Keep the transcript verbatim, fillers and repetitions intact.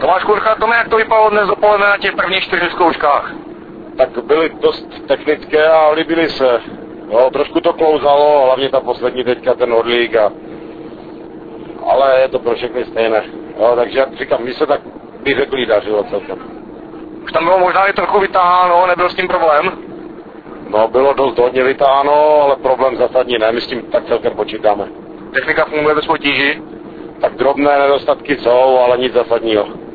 Tomáš Kurcha, Tome, jak to vypadalo dnes dopoledne na těch prvních čtyřech zkouškách? Tak byly dost technické a líbily se. Jo, trošku to klouzalo, hlavně ta poslední teďka, ten odlík a... Ale je to pro všechny stejné. Jo, takže jak říkám, mi se tak bych řekl dařilo celkem. Už tam bylo možná i trochu vytáháno, nebyl s tím problém? No, bylo dost hodně vytáháno, ale problém zásadní ne, my s tím tak celkem počítáme. Technika funguje bez potíží? Tak drobné nedostatky jsou, ale nic zásadního.